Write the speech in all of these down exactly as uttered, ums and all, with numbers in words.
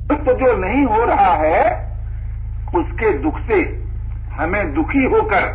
तो जो नहीं हो रहा है उसके दुख से हमें दुखी होकर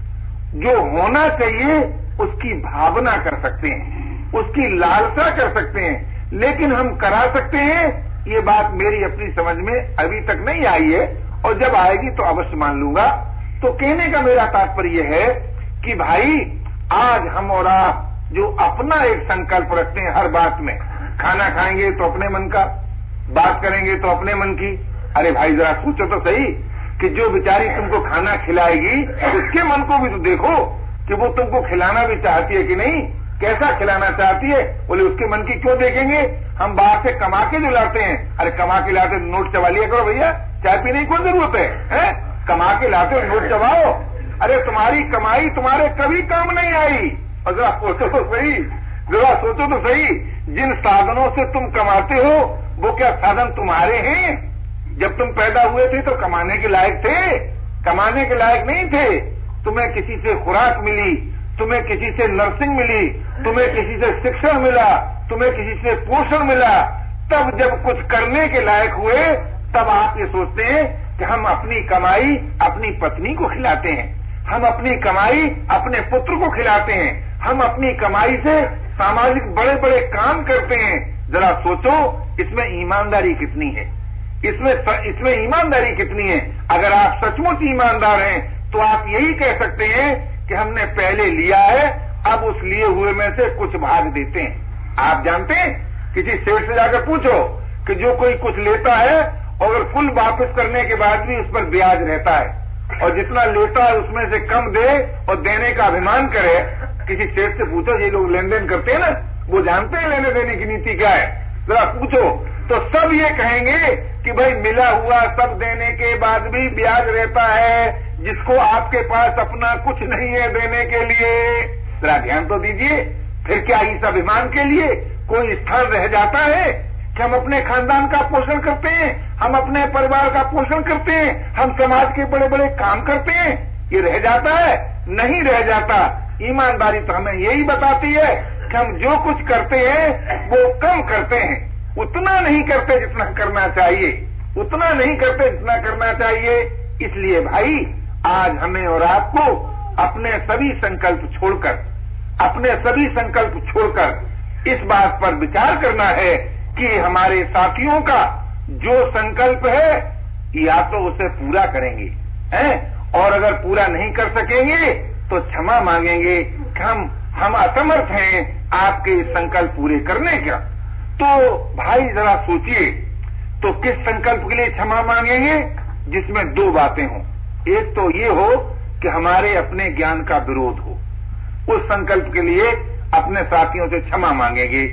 जो होना चाहिए उसकी भावना कर सकते हैं, उसकी लालसा कर सकते हैं, लेकिन हम करा सकते हैं, ये बात मेरी अपनी समझ में अभी तक नहीं आई है और जब आएगी तो अवश्य मान लूंगा। तो कहने का मेरा तात्पर्य है कि भाई आज हम और आप जो अपना एक संकल्प रखते हैं हर बात में, खाना खाएंगे तो अपने मन का, बात करेंगे तो अपने मन की। अरे भाई जरा सोचो तो सही कि जो बेचारी तुमको खाना खिलाएगी उसके मन को भी तो देखो कि वो तुमको खिलाना भी चाहती है कि नहीं, कैसा खिलाना चाहती है। बोले उसके मन की क्यों देखेंगे, हम बाहर से कमा के जो लाते हैं, अरे कमा के लाते नोट चबा लिया करो भैया, चाय पीने की कौन जरूरत है, है? कमा के लाते हो नोट चबाओ। अरे तुम्हारी कमाई तुम्हारे कभी काम नहीं आई। और जरा सोचो तो सही, जरा सोचो तो सही, जिन साधनों से तुम कमाते हो वो क्या साधन तुम्हारे हैं? जब तुम पैदा हुए थे तो कमाने के लायक थे, कमाने के लायक नहीं थे। तुम्हें किसी से खुराक मिली, तुम्हें किसी से नर्सिंग मिली, तुम्हें किसी से शिक्षण मिला, तुम्हें किसी से पोषण मिला, तब जब कुछ करने के लायक हुए तब आप ये सोचते हैं कि हम अपनी कमाई अपनी पत्नी को खिलाते हैं, हम अपनी कमाई अपने पुत्र को खिलाते हैं, हम अपनी कमाई से सामाजिक बड़े बड़े काम करते हैं। जरा सोचो इसमें ईमानदारी कितनी है, इसमें इसमें ईमानदारी कितनी है। अगर आप सचमुच ईमानदार हैं तो आप यही कह सकते हैं कि हमने पहले लिया है, अब उस लिए हुए में से कुछ भाग देते हैं। आप जानते हैं किसी सेठ से जाकर पूछो कि जो कोई कुछ लेता है और फुल वापस करने के बाद भी उस पर ब्याज रहता है, और जितना लेता है उसमें से कम दे और देने का अभिमान करे। किसी सेठ से पूछो, ये लोग लेन देन करते हैं ना, वो जानते हैं लेने देने की नीति क्या है, जरा पूछो तो सब ये कहेंगे कि भाई मिला हुआ सब देने के बाद भी ब्याज रहता है, जिसको आपके पास अपना कुछ नहीं है देने के लिए। जरा ध्यान तो दीजिए, फिर क्या इस अभिमान के लिए कोई स्थान रह जाता है कि हम अपने खानदान का पोषण करते हैं, हम अपने परिवार का पोषण करते हैं, हम समाज के बड़े बड़े काम करते हैं? ये रह जाता है? नहीं रह जाता। ईमानदारी तो हमें यही बताती है कि हम जो कुछ करते हैं वो कम करते हैं, उतना नहीं करते जितना करना चाहिए, उतना नहीं करते जितना करना चाहिए। इसलिए भाई आज हमें और आपको अपने सभी संकल्प छोड़कर, अपने सभी संकल्प छोड़कर इस बात पर विचार करना है कि हमारे साथियों का जो संकल्प है या तो उसे पूरा करेंगे, हैं? और अगर पूरा नहीं कर सकेंगे तो क्षमा मांगेंगे कि हम हम असमर्थ हैं आपके संकल्प पूरे करने का। तो भाई जरा सोचिए, तो किस संकल्प के लिए क्षमा मांगेंगे? जिसमें दो बातें हों। एक तो ये हो कि हमारे अपने ज्ञान का विरोध हो, उस संकल्प के लिए अपने साथियों से क्षमा मांगेंगे।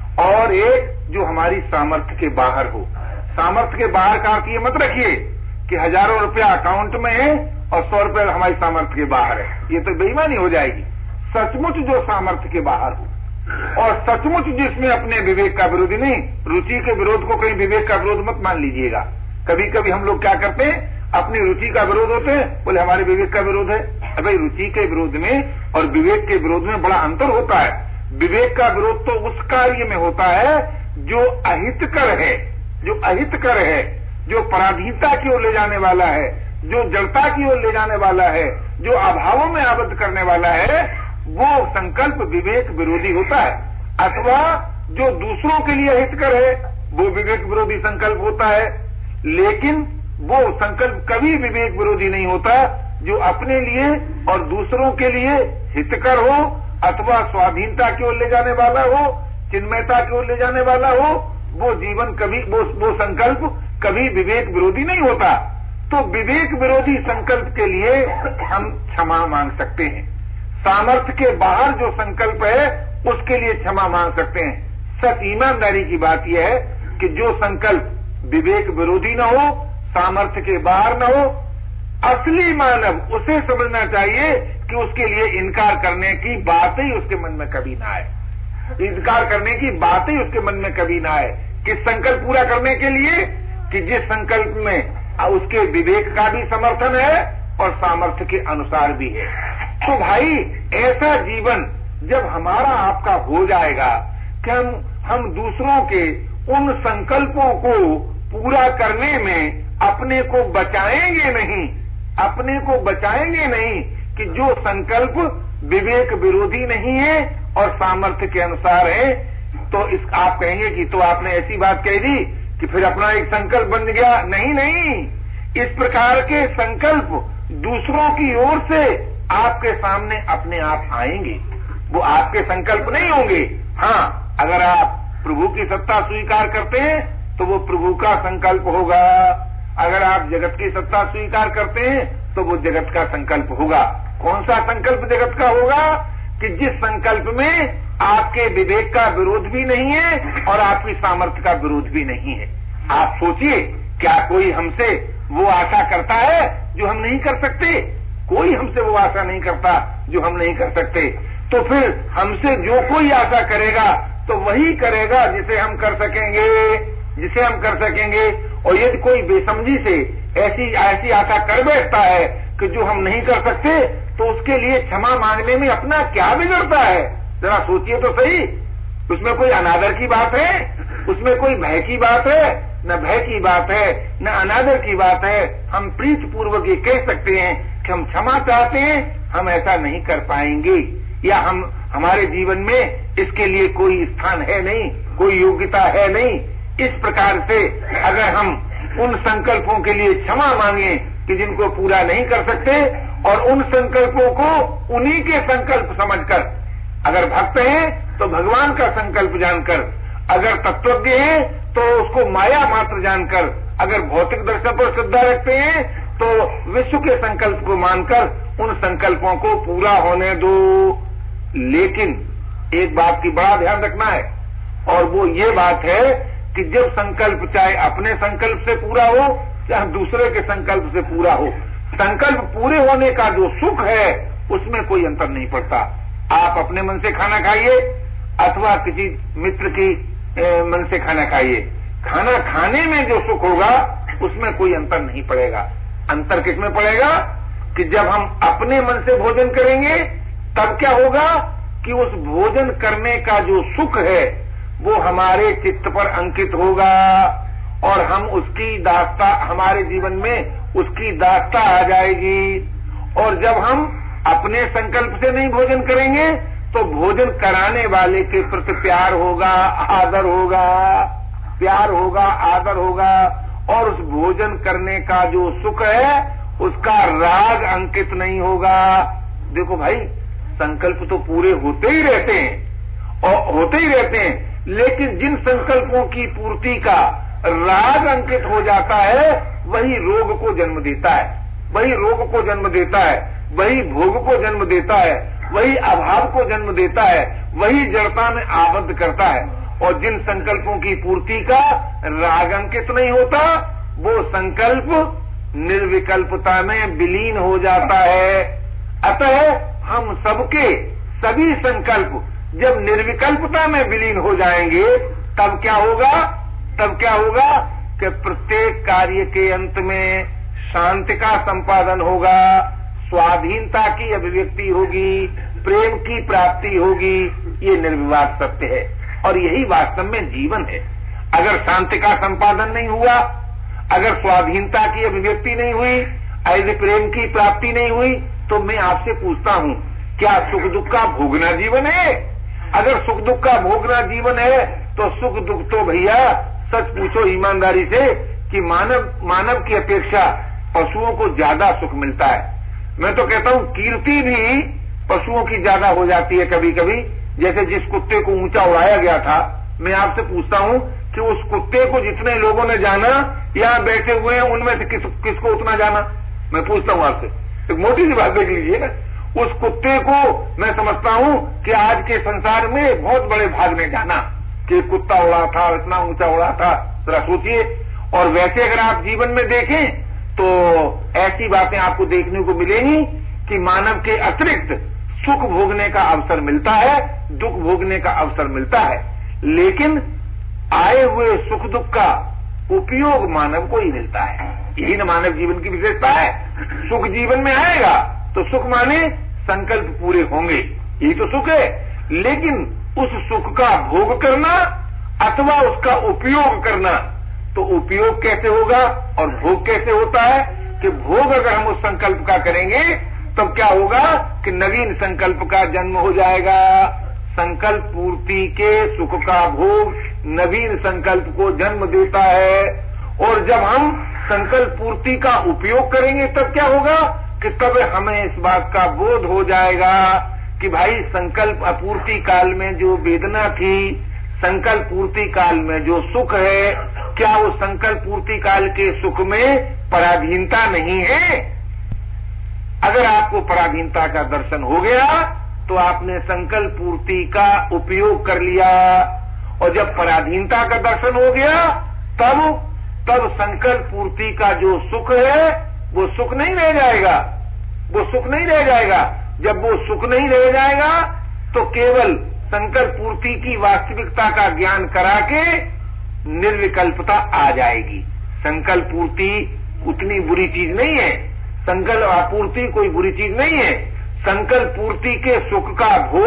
और एक जो हमारी सामर्थ्य के बाहर हो। सामर्थ्य के बाहर का अर्थ ये मत रखिए कि हजारों रुपया अकाउंट में है और सौ रुपया हमारी सामर्थ्य के बाहर है, ये तो बेईमानी हो जाएगी। सचमुच जो सामर्थ्य के बाहर हो और सचमुच जिसमें अपने विवेक का विरोधी नहीं, रुचि के विरोध को कहीं विवेक का विरोध मत मान लीजिएगा। कभी कभी हम लोग क्या करते हैं, अपनी रुचि का विरोध होते हैं, बोले हमारे विवेक का विरोध है। भाई रुचि के विरोध में और विवेक के विरोध में बड़ा अंतर होता है। विवेक का विरोध तो उस कार्य में होता है जो अहितकर है, जो अहितकर है, जो पराधीनता की ओर ले जाने वाला है, जो जड़ता की ओर ले जाने वाला है, जो अभावों में आबद्ध करने वाला है, वो संकल्प विवेक विरोधी होता है। अथवा जो दूसरों के लिए हितकर है वो विवेक विरोधी संकल्प होता है। लेकिन वो संकल्प कभी विवेक विरोधी नहीं होता जो अपने लिए और दूसरों के लिए हितकर हो अथवा स्वाधीनता की ओर ले जाने वाला हो, चिन्मयता की ओर ले जाने वाला हो। वो जीवन कभी वो, वो संकल्प कभी विवेक विरोधी नहीं होता। तो विवेक विरोधी संकल्प के लिए हम क्षमा मांग सकते हैं। सामर्थ्य के बाहर जो संकल्प है उसके लिए क्षमा मांग सकते हैं। सच ईमानदारी की बात यह है कि जो संकल्प विवेक विरोधी न हो, सामर्थ्य के बाहर न हो, असली मानव उसे समझना चाहिए कि उसके लिए इनकार करने की बात ही उसके मन में कभी ना आए, इनकार करने की बात ही उसके मन में कभी ना आए। किस संकल्प पूरा करने के लिए कि जिस संकल्प में उसके विवेक का भी समर्थन है और सामर्थ्य के अनुसार भी है। तो भाई ऐसा जीवन जब हमारा आपका हो जाएगा कि हम हम दूसरों के उन संकल्पों को पूरा करने में अपने को बचाएंगे नहीं, अपने को बचाएंगे नहीं कि जो संकल्प विवेक विरोधी नहीं है और सामर्थ्य के अनुसार है। तो इस आप कहेंगे कि तो आपने ऐसी बात कह दी कि फिर अपना एक संकल्प बन गया। नहीं नहीं, इस प्रकार के संकल्प दूसरों की ओर से आपके सामने अपने आप आएंगे, वो आपके संकल्प नहीं होंगे। हाँ, अगर आप प्रभु की सत्ता स्वीकार करते हैं तो वो प्रभु का संकल्प होगा, अगर आप जगत की सत्ता स्वीकार करते हैं तो वो जगत का संकल्प होगा। कौन सा संकल्प जगत का होगा? कि जिस संकल्प में आपके विवेक का विरोध भी नहीं है और आपकी सामर्थ्य का विरोध भी नहीं है। आप सोचिए, क्या कोई हमसे वो आशा करता है जो हम नहीं कर सकते? कोई हमसे वो आशा नहीं करता जो हम नहीं कर सकते। तो फिर हमसे जो कोई आशा करेगा तो वही करेगा जिसे हम कर सकेंगे, जिसे हम कर सकेंगे। और यदि कोई बेसमझी से ऐसी ऐसी आशा कर बैठता है कि जो हम नहीं कर सकते, तो उसके लिए क्षमा मांगने में अपना क्या बिगड़ता है? जरा सोचिए तो सही। उसमें कोई अनादर की बात है? उसमें कोई भय की बात है? न भय की बात है, न अनादर की बात है। हम प्रीति पूर्वक ये कह सकते हैं कि हम क्षमा चाहते हैं, हम ऐसा नहीं कर पाएंगे, या हम हमारे जीवन में इसके लिए कोई स्थान है नहीं, कोई योग्यता है नहीं। इस प्रकार से अगर हम उन संकल्पों के लिए क्षमा मांगे कि जिनको पूरा नहीं कर सकते, और उन संकल्पों को उन्हीं के संकल्प समझकर, अगर भक्त हैं तो भगवान का संकल्प जानकर, अगर तत्वज्ञ हैं तो उसको माया मात्र जानकर, अगर भौतिक दर्शन पर श्रद्धा रखते हैं तो विश्व के संकल्प को मानकर उन संकल्पों को पूरा होने दो। लेकिन एक बात की बड़ा ध्यान रखना है, और वो ये बात है कि जब संकल्प चाहे अपने संकल्प से पूरा हो चाहे दूसरे के संकल्प से पूरा हो, संकल्प पूरे होने का जो सुख है उसमें कोई अंतर नहीं पड़ता। आप अपने मन से खाना खाइए अथवा किसी मित्र की ए, मन से खाना खाइए, खाना खाने में जो सुख होगा उसमें कोई अंतर नहीं पड़ेगा। अंतर किसमें पड़ेगा? कि जब हम अपने मन से भोजन करेंगे तब क्या होगा कि उस भोजन करने का जो सुख है वो हमारे चित्त पर अंकित होगा, और हम उसकी दास्ता, हमारे जीवन में उसकी दास्ता आ जाएगी। और जब हम अपने संकल्प से नहीं भोजन करेंगे तो भोजन कराने वाले के प्रति प्यार होगा, आदर होगा, प्यार होगा, आदर होगा, और उस भोजन करने का जो सुख है उसका राग अंकित नहीं होगा। देखो भाई, संकल्प तो पूरे होते ही रहते हैं और होते ही रहते हैं, लेकिन जिन संकल्पों की पूर्ति का राग अंकित हो जाता है वही रोग को जन्म देता है, वही रोग को जन्म देता है, वही भोग को जन्म देता है, वही अभाव को जन्म देता है, वही जड़ता में आबद्ध करता है। और जिन संकल्पों की पूर्ति का राग अंकित नहीं होता वो संकल्प निर्विकल्पता में विलीन हो जाता है। अतः हम सबके सभी संकल्प जब निर्विकल्पता में विलीन हो जाएंगे तब क्या होगा? तब क्या होगा कि प्रत्येक कार्य के अंत में शांति का संपादन होगा, स्वाधीनता की अभिव्यक्ति होगी, प्रेम की प्राप्ति होगी। ये निर्विवाद सत्य है और यही वास्तव में जीवन है। अगर शांति का संपादन नहीं हुआ, अगर स्वाधीनता की अभिव्यक्ति नहीं हुई, यदि प्रेम की प्राप्ति नहीं हुई, तो मैं आपसे पूछता हूँ, क्या सुख दुख का भोगना जीवन है? अगर सुख दुख का भोगना जीवन है तो सुख दुख तो भैया सच पूछो ईमानदारी से कि मानव मानव की अपेक्षा पशुओं को ज्यादा सुख मिलता है। मैं तो कहता हूँ कीर्ति भी पशुओं की ज्यादा हो जाती है कभी कभी। जैसे जिस कुत्ते को ऊंचा उड़ाया गया था, मैं आपसे पूछता हूँ कि उस कुत्ते को जितने लोगों ने जाना यहाँ बैठे हुए हैं उनमें से किस, किसको उतना जाना? मैं पूछता हूँ आपसे, एक मोटी सी बात देख लीजिए ना। उस कुत्ते को मैं समझता हूँ कि आज के संसार में बहुत बड़े भाग में जाना कि कुत्ता उड़ा था, इतना ऊंचा उड़ा था, जरा सोचिए। और वैसे अगर आप जीवन में देखें तो ऐसी बातें आपको देखने को मिलेंगी कि मानव के अतिरिक्त सुख भोगने का अवसर मिलता है, दुख भोगने का अवसर मिलता है, लेकिन आए हुए सुख दुख का उपयोग मानव को ही मिलता है। यही न मानव जीवन की विशेषता है। सुख जीवन में आएगा तो सुख माने संकल्प पूरे होंगे, यही तो सुख है। लेकिन उस सुख का भोग करना अथवा उसका उपयोग करना तो उपयोग कैसे होगा और भोग कैसे होता है कि भोग अगर हम उस संकल्प का करेंगे तब क्या होगा कि नवीन संकल्प का जन्म हो जाएगा। संकल्प पूर्ति के सुख का भोग नवीन संकल्प को जन्म देता है। और जब हम संकल्प पूर्ति का उपयोग करेंगे तब क्या होगा कि तब हमें इस बात का बोध हो जाएगा कि भाई संकल्प अपूर्ति काल में जो वेदना थी, संकल्प पूर्ति काल में जो सुख है, क्या वो संकल्प पूर्ति काल के सुख में पराधीनता नहीं है? अगर आपको पराधीनता का दर्शन हो गया तो आपने संकल्प पूर्ति का उपयोग कर लिया। और जब पराधीनता का दर्शन हो गया तब तब संकल्प पूर्ति का जो सुख है वो सुख नहीं रह जाएगा, वो सुख नहीं रह जाएगा। जब वो सुख नहीं रह जाएगा तो केवल संकल्प पूर्ति की वास्तविकता का ज्ञान करा के निर्विकल्पता आ जाएगी। संकल्प पूर्ति उतनी बुरी चीज नहीं है, संकल्प आपूर्ति कोई बुरी चीज नहीं है। संकल्प पूर्ति के सुख का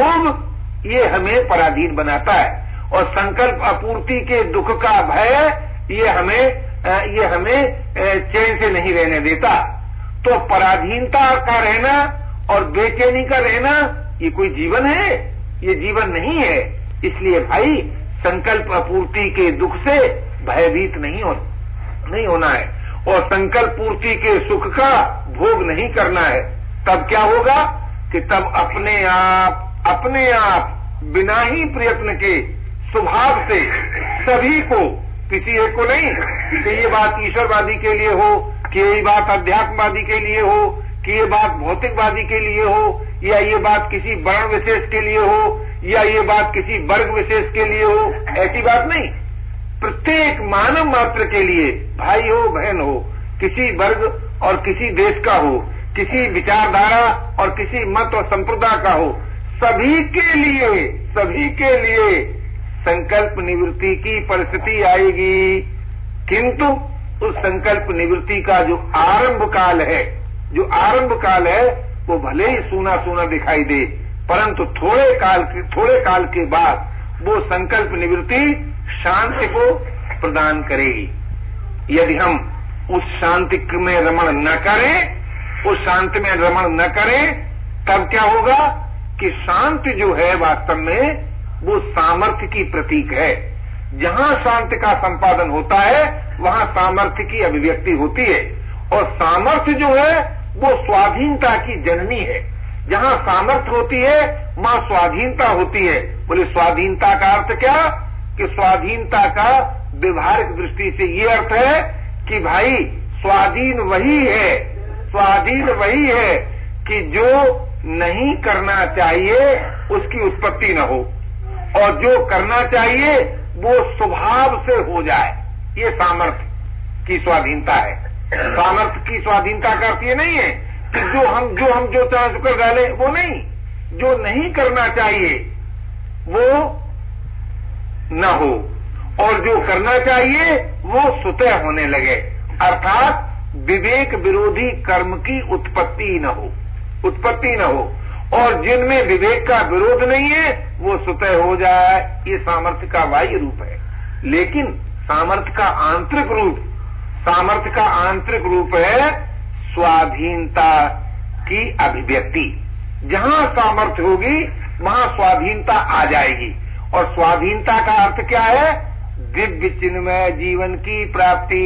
भोग ये हमें पराधीन बनाता है और संकल्प आपूर्ति के दुख का भय ये हमें ये हमें चैन से नहीं रहने देता। तो पराधीनता का रहना और बेचैनी का रहना ये कोई जीवन है? ये जीवन नहीं है। इसलिए भाई संकल्प आपूर्ति के दुख से भयभीत नहीं हो नहीं होना है और संकल्प पूर्ति के सुख का भोग नहीं करना है। तब क्या होगा कि तब अपने आप अपने आप बिना ही प्रयत्न के स्वभाव से सभी को, किसी एक को नहीं कि ये बात ईश्वरवादी के लिए हो, कि ये बात अध्यात्मवादी के लिए हो, कि ये बात भौतिकवादी के लिए हो, या ये बात किसी वर्ण विशेष के लिए हो, या ये बात किसी वर्ग विशेष के लिए हो, ऐसी बात नहीं। प्रत्येक मानव मात्र के लिए, भाई हो बहन हो, किसी वर्ग और किसी देश का हो, किसी विचारधारा और किसी मत और संप्रदाय का हो, सभी के लिए सभी के लिए संकल्प निवृत्ति की परिस्थिति आएगी। किंतु उस संकल्प निवृत्ति का जो आरंभ काल है जो आरंभ काल है वो भले ही सूना सूना दिखाई दे, परंतु थोड़े काल के थोड़े काल के बाद वो संकल्प निवृत्ति शांति को प्रदान करेगी। यदि हम उस शांति में रमण न करें, उस शांति में रमण न करें, तब क्या होगा कि शांति जो है वास्तव में वो सामर्थ्य की प्रतीक है। जहाँ शांति का संपादन होता है वहाँ सामर्थ्य की अभिव्यक्ति होती है और सामर्थ्य जो है वो स्वाधीनता की जननी है। जहाँ सामर्थ्य होती है वहाँ स्वाधीनता होती है। बोले स्वाधीनता का अर्थ क्या? कि स्वाधीनता का व्यवहारिक दृष्टि से ये अर्थ है कि भाई स्वाधीन वही है स्वाधीन वही है कि जो नहीं करना चाहिए उसकी उत्पत्ति न हो और जो करना चाहिए वो स्वभाव से हो जाए। ये सामर्थ्य की स्वाधीनता है। सामर्थ्य की स्वाधीनता का अर्थ ये नहीं है कि जो हम जो हम जो चाहे कर डाले, वो नहीं। जो नहीं करना चाहिए वो न हो और जो करना चाहिए वो स्वतः होने लगे, अर्थात विवेक विरोधी कर्म की उत्पत्ति न हो उत्पत्ति न हो और जिनमें विवेक का विरोध नहीं है वो स्वतः हो जाए। ये सामर्थ्य का बाह्य रूप है। लेकिन सामर्थ्य का आंतरिक रूप सामर्थ्य का आंतरिक रूप है स्वाधीनता की अभिव्यक्ति। जहाँ सामर्थ्य होगी वहाँ स्वाधीनता आ जाएगी और स्वाधीनता का अर्थ क्या है? दिव्य चिन्मय जीवन की प्राप्ति।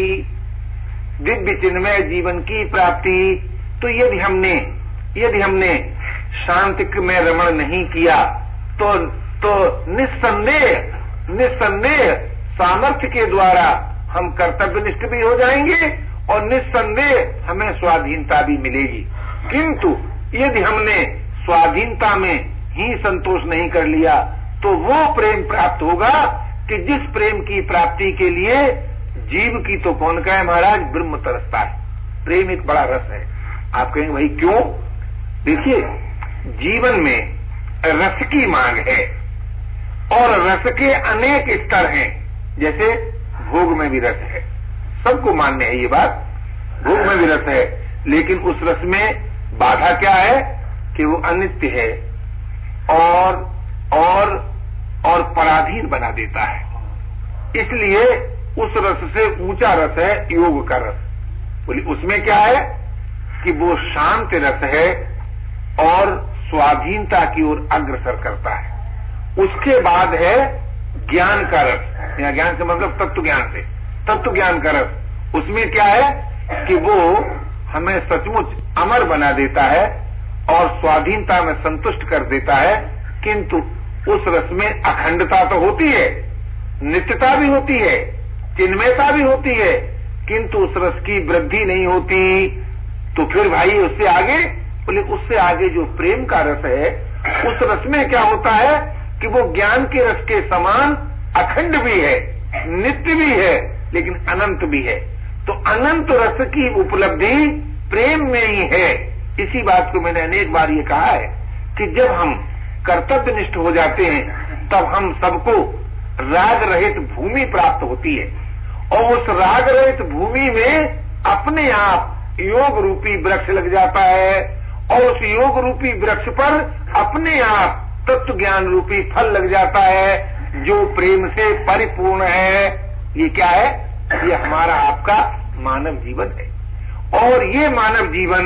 दिव्य चिन्मय जीवन की प्राप्ति। तो यदि हमने यदि हमने शांति में रमण नहीं किया तो तो निस्संदेह निस्संदेह सामर्थ्य के द्वारा हम कर्तव्यनिष्ठ भी हो जाएंगे और निस्संदेह हमें स्वाधीनता भी मिलेगी। किंतु यदि हमने स्वाधीनता में ही संतोष नहीं कर लिया तो वो प्रेम प्राप्त होगा कि जिस प्रेम की प्राप्ति के लिए जीव की तो कौन कहे महाराज, ब्रह्म तरसता है। प्रेम एक बड़ा रस है। आप कहेंगे भाई क्यों? देखिए, जीवन में रस की मांग है और रस के अनेक स्तर हैं। जैसे भोग में भी रस है, सबको मान्य है ये बात, भोग में भी रस है, लेकिन उस रस में बाधा क्या है कि वो अनित्य है और और और पराधीन बना देता है। इसलिए उस रस से ऊंचा रस है योग का रस। बोले उसमें क्या है कि वो शांत रस है और स्वाधीनता की ओर अग्रसर करता है। उसके बाद है ज्ञान का रस, या ज्ञान से मतलब तत्व ज्ञान से, तत्व ज्ञान का रस। उसमें क्या है कि वो हमें सचमुच अमर बना देता है और स्वाधीनता में संतुष्ट कर देता है, किंतु उस रस में अखंडता तो होती है, नित्यता भी होती है, चिन्मयता भी होती है, किंतु उस रस की वृद्धि नहीं होती। तो फिर भाई उससे आगे, बोले उससे आगे जो प्रेम का रस है, उस रस में क्या होता है कि वो ज्ञान के रस के समान अखंड भी है, नित्य भी है, लेकिन अनंत भी है। तो अनंत रस की उपलब्धि प्रेम में ही है। इसी बात को मैंने अनेक बार ये कहा है कि जब हम कर्तव्यनिष्ठ हो जाते हैं तब हम सबको राग रहित भूमि प्राप्त होती है, और उस राग रहित भूमि में अपने आप योग रूपी वृक्ष लग जाता है, और उस योग रूपी वृक्ष पर अपने आप तत्व ज्ञान रूपी फल लग जाता है, जो प्रेम से परिपूर्ण है। ये क्या है? ये हमारा आपका मानव जीवन है, और ये मानव जीवन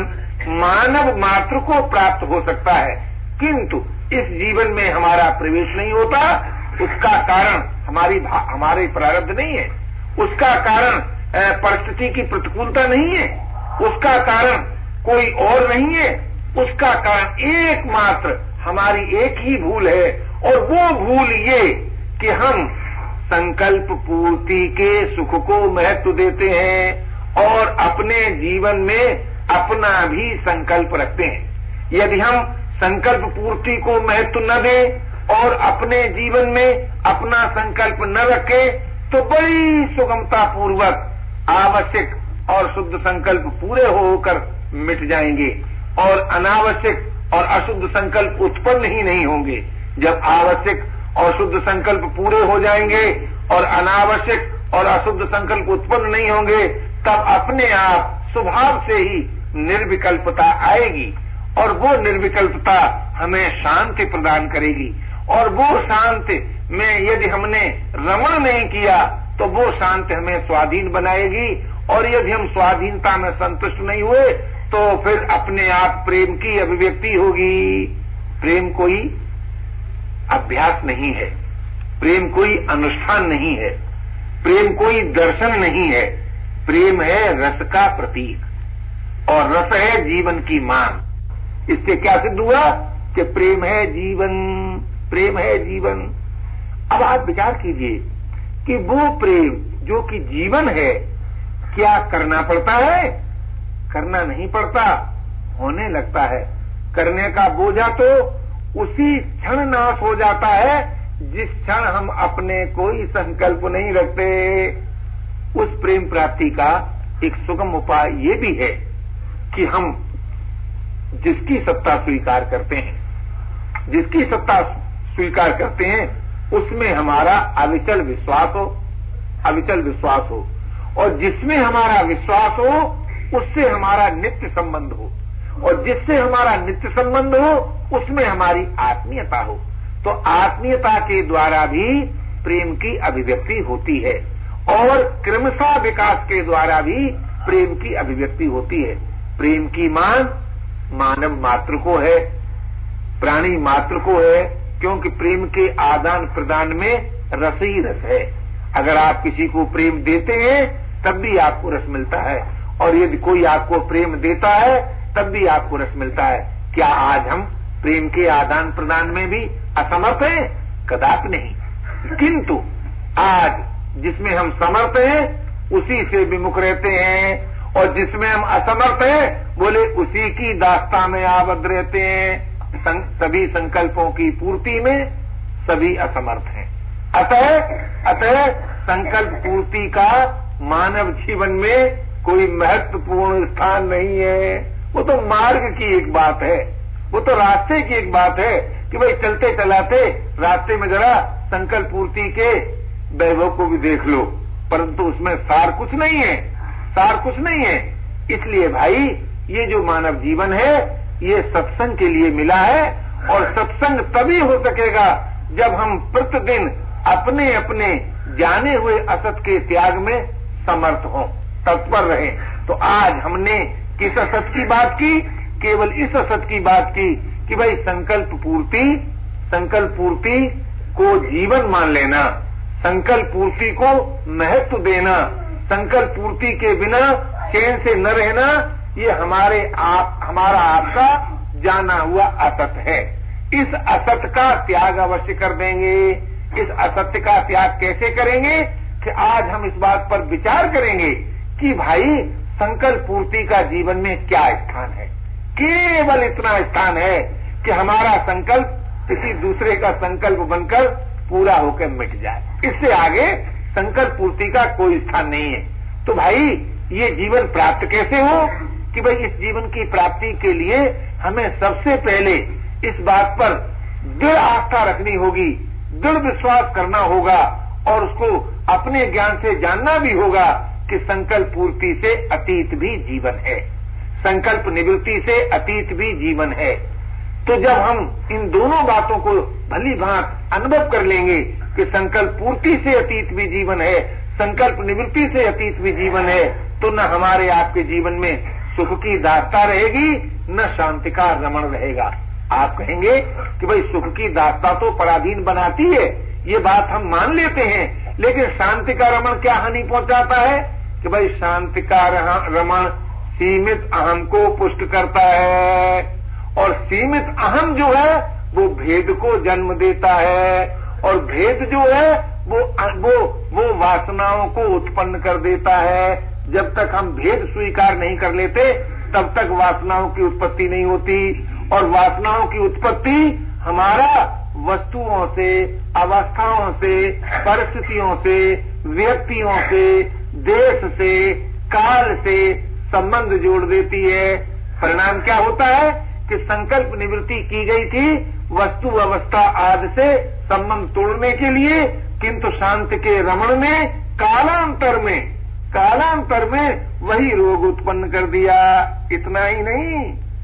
मानव मात्र को प्राप्त हो सकता है, किंतु इस जीवन में हमारा प्रवेश नहीं होता। उसका कारण हमारी हमारे प्रारब्ध नहीं है, उसका कारण परिस्थिति की प्रतिकूलता नहीं है, उसका कारण कोई और नहीं है, उसका कारण एकमात्र हमारी एक ही भूल है, और वो भूल ये कि हम संकल्प पूर्ति के सुख को महत्व देते हैं और अपने जीवन में अपना भी संकल्प रखते हैं। यदि हम संकल्प पूर्ति को महत्व न दें और अपने जीवन में अपना संकल्प न रखें, तो बड़ी सुगमता पूर्वक आवश्यक और शुद्ध संकल्प पूरे होकर मिट जाएंगे, और अनावश्यक और अशुद्ध संकल्प उत्पन्न ही नहीं होंगे। जब आवश्यक और शुद्ध संकल्प पूरे हो जाएंगे और अनावश्यक और अशुद्ध संकल्प उत्पन्न नहीं होंगे, तब अपने आप स्वभाव से ही निर्विकल्पता आएगी, और वो निर्विकल्पता हमें शांति प्रदान करेगी। और वो शांति में यदि हमने रमण नहीं किया तो वो शांति हमें स्वाधीन बनाएगी, और यदि हम स्वाधीनता में संतुष्ट नहीं हुए तो फिर अपने आप प्रेम की अभिव्यक्ति होगी। प्रेम कोई अभ्यास नहीं है, प्रेम कोई अनुष्ठान नहीं है, प्रेम कोई दर्शन नहीं है, प्रेम है रस का प्रतीक, और रस है जीवन की मांग। इससे क्या सिद्ध हुआ कि प्रेम है जीवन, प्रेम है जीवन। अब आप विचार कीजिए कि वो प्रेम जो कि जीवन है, क्या करना पड़ता है? करना नहीं पड़ता, होने लगता है। करने का बोझा तो उसी क्षण नाश हो जाता है जिस क्षण हम अपने कोई संकल्प नहीं रखते। उस प्रेम प्राप्ति का एक सुगम उपाय ये भी है कि हम जिसकी सत्ता स्वीकार करते हैं, जिसकी सत्ता स्वीकार करते हैं उसमें हमारा अविचल विश्वास हो, अविचल विश्वास हो, और जिसमें हमारा विश्वास हो उससे हमारा नित्य संबंध हो, और जिससे हमारा नित्य संबंध हो उसमें हमारी आत्मीयता हो। तो आत्मीयता के द्वारा भी प्रेम की अभिव्यक्ति होती है, और क्रमशः विकास के द्वारा भी प्रेम की अभिव्यक्ति होती है। प्रेम की मांग मानव मात्र को है, प्राणी मात्र को है, क्योंकि प्रेम के आदान प्रदान में रस ही रस है। अगर आप किसी को प्रेम देते हैं तब भी आपको रस मिलता है, और यदि कोई आपको प्रेम देता है तब भी आपको रस मिलता है। क्या आज हम प्रेम के आदान प्रदान में भी असमर्थ हैं? कदापि नहीं। किंतु आज जिसमें हम समर्थ हैं उसी से विमुख रहते हैं, और जिसमें हम असमर्थ हैं बोले उसी की दास्ता में आबद्ध रहते हैं। सभी संकल्पों की पूर्ति में सभी असमर्थ हैं। अतः अतः संकल्प पूर्ति का मानव जीवन में कोई महत्वपूर्ण स्थान नहीं है। वो तो मार्ग की एक बात है, वो तो रास्ते की एक बात है कि भाई चलते चलाते रास्ते में जरा संकल्प पूर्ति के वैभव को भी देख लो, परंतु उसमें सार कुछ नहीं है, सार कुछ नहीं है। इसलिए भाई ये जो मानव जीवन है ये सत्संग के लिए मिला है, और सत्संग तभी हो सकेगा जब हम प्रतिदिन अपने अपने जाने हुए असत के त्याग में समर्थ हों, तत्पर रहें। तो आज हमने किस असत की बात की? केवल इस असत की बात की कि भाई संकल्प पूर्ति, संकल्प पूर्ति को जीवन मान लेना, संकल्प पूर्ति को महत्व देना, संकल्प पूर्ति के बिना चैन से न रहना, ये हमारे आप हमारा आपका जाना हुआ असत है। इस असत का त्याग अवश्य कर देंगे। इस असत्य का त्याग कैसे करेंगे? कि आज हम इस बात पर विचार करेंगे कि भाई संकल्प पूर्ति का जीवन में क्या स्थान है। केवल इतना स्थान है कि हमारा संकल्प किसी दूसरे का संकल्प बनकर पूरा होकर मिट जाए। इससे आगे संकल्प पूर्ति का कोई स्थान नहीं है। तो भाई ये जीवन प्राप्त कैसे हो? कि भाई इस जीवन की प्राप्ति के लिए हमें सबसे पहले इस बात पर दृढ़ आस्था रखनी होगी, दृढ़ विश्वास करना होगा और उसको अपने ज्ञान से जानना भी होगा कि संकल्प पूर्ति से अतीत भी जीवन है, संकल्प निवृत्ति से अतीत भी जीवन है। तो जब हम इन दोनों बातों को भली भांत अनुभव कर लेंगे कि संकल्प पूर्ति से अतीत भी जीवन है, संकल्प निवृत्ति से अतीत भी जीवन है, तो न हमारे आपके जीवन में सुख की दास्ता रहेगी, न शांति का रमण रहेगा। आप कहेंगे कि भाई सुख की दास्ता तो पराधीन बनाती है, ये बात हम मान लेते हैं, लेकिन शांति का रमण क्या हानि पहुंचाता है? कि भाई शांति का रमण सीमित अहम को पुष्ट करता है, और सीमित अहम जो है वो भेद को जन्म देता है, और भेद जो है वो वो वो वासनाओं को उत्पन्न कर देता है। जब तक हम भेद स्वीकार नहीं कर लेते तब तक वासनाओं की उत्पत्ति नहीं होती, और वासनाओं की उत्पत्ति हमारा वस्तुओं से, अवस्थाओं से, परिस्थितियों से, व्यक्तियों से, देश से, काल से संबंध जोड़ देती है। परिणाम क्या होता है कि संकल्प निवृत्ति की गई थी वस्तु अवस्था आदि से संबंध तोड़ने के लिए, किंतु शांति के रमण ने कालांतर में कालांतर में वही रोग उत्पन्न कर दिया। इतना ही नहीं,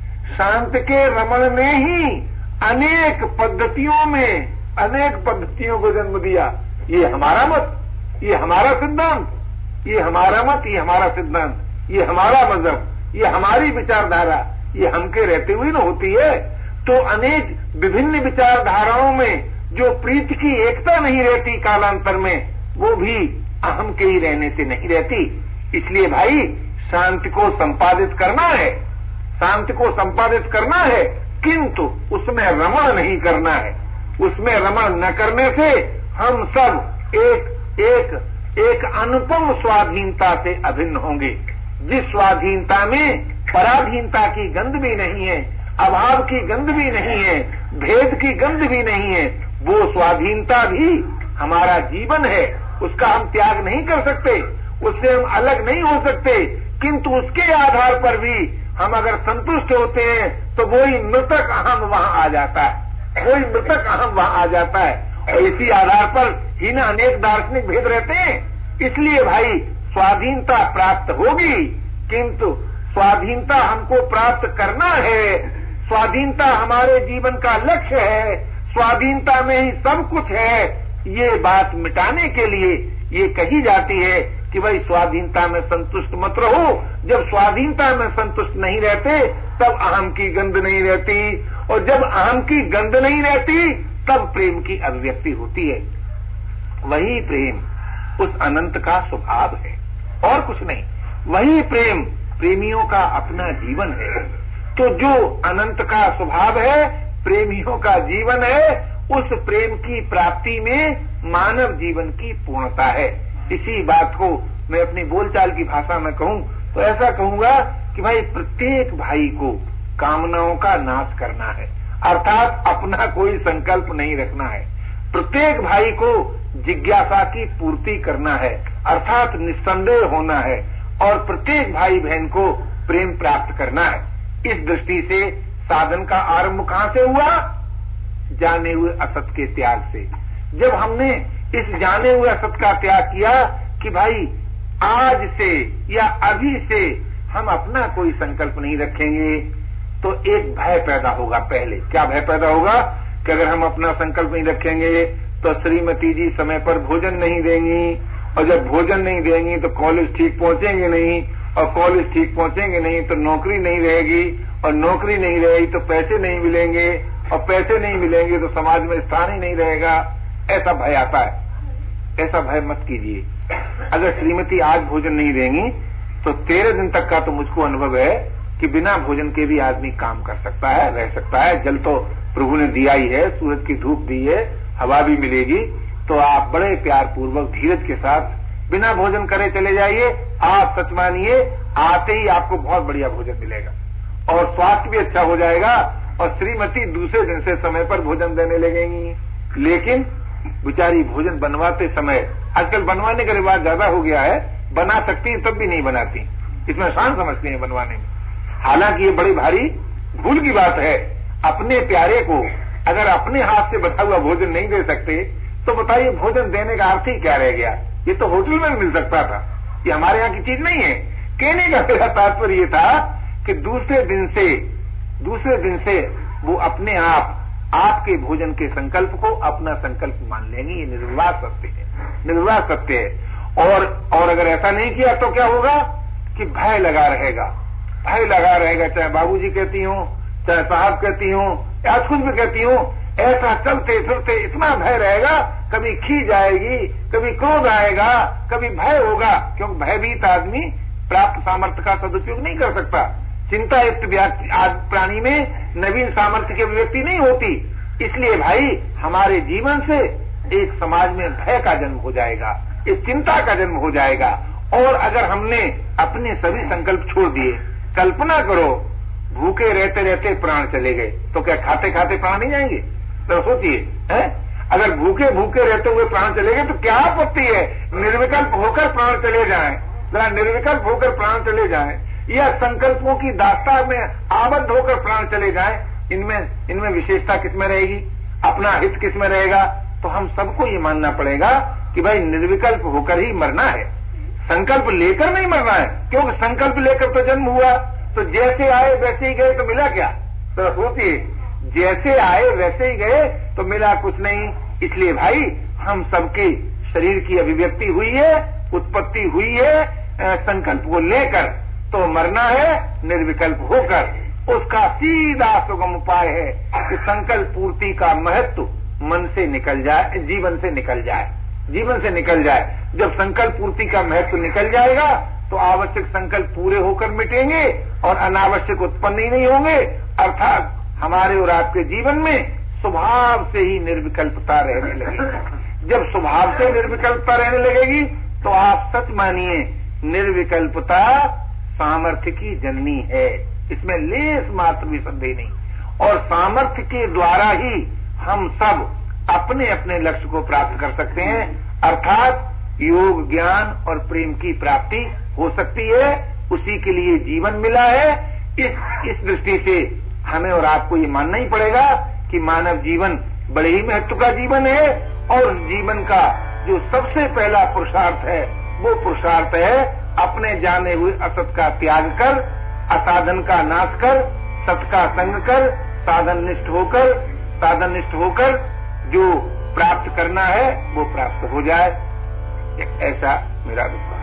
शांत के रमण ने ही अनेक पद्धतियों में अनेक पद्धतियों को जन्म दिया। ये हमारा मत, ये हमारा सिद्धांत, ये हमारा मत, ये हमारा सिद्धांत, ये हमारा मजहब, ये हमारी विचारधारा, ये हमके रहते हुए न होती है। तो अनेक विभिन्न विचारधाराओं में जो प्रीति की एकता नहीं रहती कालांतर में, वो भी अहम के ही रहने से नहीं रहती। इसलिए भाई शांति को संपादित करना है, शांति को संपादित करना है, किंतु उसमें रमण नहीं करना है। उसमें रमण न करने से हम सब एक एक एक अनुपम स्वाधीनता से अभिन्न होंगे, जिस स्वाधीनता में पराधीनता की गंध भी नहीं है, अभाव की गंध भी नहीं है, भेद की गंध भी नहीं है। वो स्वाधीनता भी हमारा जीवन है, उसका हम त्याग नहीं कर सकते, उससे हम अलग नहीं हो सकते, किंतु उसके आधार पर भी हम अगर संतुष्ट होते हैं तो वही मृतक अहम वहाँ आ जाता है, वही मृतक अहम वहाँ आ जाता है। और इसी आधार पर ही ना अनेक दार्शनिक भेद रहते हैं। इसलिए भाई स्वाधीनता प्राप्त होगी, किंतु स्वाधीनता हमको प्राप्त करना है, स्वाधीनता हमारे जीवन का लक्ष्य है, स्वाधीनता में ही सब कुछ है। ये बात मिटाने के लिए ये कही जाती है कि भाई स्वाधीनता में संतुष्ट मत रहो। जब स्वाधीनता में संतुष्ट नहीं रहते तब अहम की गंध नहीं रहती, और जब अहम की गंध नहीं रहती तब प्रेम की अभिव्यक्ति होती है। वही प्रेम उस अनंत का स्वभाव है और कुछ नहीं। वही प्रेम प्रेमियों का अपना जीवन है। तो जो अनंत का स्वभाव है, प्रेमियों का जीवन है, उस प्रेम की प्राप्ति में मानव जीवन की पूर्णता है। इसी बात को मैं अपनी बोलचाल की भाषा में कहूँ तो ऐसा कहूँगा कि भाई प्रत्येक भाई को कामनाओं का नाश करना है, अर्थात अपना कोई संकल्प नहीं रखना है। प्रत्येक भाई को जिज्ञासा की पूर्ति करना है, अर्थात निस्संदेह होना है, और प्रत्येक भाई बहन को प्रेम प्राप्त करना है। इस दृष्टि से साधन का आरंभ कहाँ से हुआ? जाने हुए असत के त्याग से। जब हमने इस जाने हुए असत का त्याग किया कि भाई आज से या अभी से हम अपना कोई संकल्प नहीं रखेंगे, तो एक भय पैदा होगा। पहले क्या भय पैदा होगा कि अगर हम अपना संकल्प नहीं रखेंगे तो श्रीमती जी समय पर भोजन नहीं देंगी, और जब भोजन नहीं देंगी तो कॉलेज ठीक पहुंचेंगे नहीं, और कॉलेज ठीक पहुंचेंगे नहीं तो नौकरी नहीं रहेगी, और नौकरी नहीं रहेगी तो पैसे नहीं मिलेंगे, और पैसे नहीं मिलेंगे तो समाज में स्थान ही नहीं रहेगा। ऐसा भय आता है। ऐसा भय मत कीजिए। अगर श्रीमती आज भोजन नहीं देंगी तो तेरह दिन तक का तो मुझको अनुभव है कि बिना भोजन के भी आदमी काम कर सकता है, रह सकता है। जल तो प्रभु ने दिया ही है, सूरज की धूप दी है, हवा भी मिलेगी। तो आप बड़े प्यार पूर्वक धीरज के साथ बिना भोजन करे चले जाइए। आप सच मानिए, आते ही आपको बहुत बढ़िया भोजन मिलेगा और स्वास्थ्य भी अच्छा हो जाएगा, और श्रीमती दूसरे दिन से समय पर भोजन देने लगेंगी। लेकिन बेचारी भोजन बनवाते समय, आजकल बनवाने का रिवाज ज्यादा हो गया है, बना सकती है तब भी नहीं बनाती, इसमें आसान समझती है बनवाने में। हालांकि ये बड़ी भारी भूल की बात है। अपने प्यारे को अगर अपने हाथ से बना हुआ भोजन नहीं दे सकते तो बताइए भोजन देने का अर्थ ही क्या रह गया। ये तो होटल में भी मिल सकता था, ये हमारे यहाँ की चीज नहीं है। कहने का मेरा तात्पर्य ये था कि दूसरे दिन से दूसरे दिन से वो अपने आप आपके भोजन के संकल्प को अपना संकल्प मान लेंगे। ये निर्विवाद सत्य है, निर्विवाद सत्य है। और और अगर ऐसा नहीं किया तो क्या होगा कि भय लगा रहेगा, भय लगा रहेगा। चाहे बाबूजी कहती हूँ, चाहे साहब कहती हूँ, या खुद भी कहती हूँ, ऐसा चलते फिरते इतना भय रहेगा। कभी खींच आएगी, कभी क्रोध आएगा, कभी भय होगा, क्योंकि भयभीत आदमी प्राप्त सामर्थ्य का सदुपयोग नहीं कर सकता। चिंता युक्त प्राणी में नवीन सामर्थ्य की अभिव्यक्ति नहीं होती। इसलिए भाई हमारे जीवन से एक समाज में भय का जन्म हो जाएगा, एक चिंता का जन्म हो जाएगा। और अगर हमने अपने सभी संकल्प छोड़ दिए, कल्पना करो भूखे रहते रहते प्राण चले गए, तो क्या खाते खाते प्राण नहीं जाएंगे? तो सोचिए, अगर भूखे भूखे रहते हुए प्राण चले गए तो क्या आपत्ति है निर्विकल्प होकर प्राण चले जाएं, जरा निर्विकल्प होकर प्राण चले जाएं, या संकल्पों की दास्तार में आबद्ध होकर प्राण चले जाएं। इनमें इनमें विशेषता किसमें रहेगी, अपना हित किसमें रहेगा? तो हम सबको ये मानना पड़ेगा कि भाई निर्विकल्प होकर ही मरना है, संकल्प लेकर नहीं मरना है। क्योंकि संकल्प लेकर तो जन्म हुआ, तो जैसे आए वैसे ही गए, तो मिला क्या? तो सोचिए, जैसे आए वैसे ही गए तो मिला कुछ नहीं। इसलिए भाई हम सबके शरीर की अभिव्यक्ति हुई है, उत्पत्ति हुई है संकल्प को लेकर, तो मरना है निर्विकल्प होकर। उसका सीधा सुगम उपाय है कि संकल्प पूर्ति का महत्व मन से निकल जाए, जीवन से निकल जाए, जीवन से निकल जाए। जब संकल्प पूर्ति का महत्व निकल जाएगा तो आवश्यक संकल्प पूरे होकर मिटेंगे और अनावश्यक उत्पन्न ही नहीं होंगे। अर्थात हमारे और आपके जीवन में स्वभाव से ही निर्विकल्पता रहने लगेगी। जब स्वभाव से निर्विकल्पता रहने लगेगी तो आप सच मानिए निर्विकल्पता सामर्थ्य की जननी है, इसमें लेस मात्र भी संदेह नहीं। और सामर्थ्य के द्वारा ही हम सब अपने अपने लक्ष्य को प्राप्त कर सकते हैं, अर्थात योग ज्ञान और प्रेम की प्राप्ति हो सकती है। उसी के लिए जीवन मिला है। इस इस दृष्टि से हमें और आपको ये मानना ही पड़ेगा कि मानव जीवन बड़े ही महत्व का जीवन है, और जीवन का जो सबसे पहला पुरुषार्थ है वो पुरुषार्थ है अपने जाने हुए असत का त्याग कर, असाधन का नाश कर, सत का संग कर, साधन निष्ठ होकर साधन निष्ठ होकर जो प्राप्त करना है वो प्राप्त हो जाए। ऐसा मेरा विश्वास।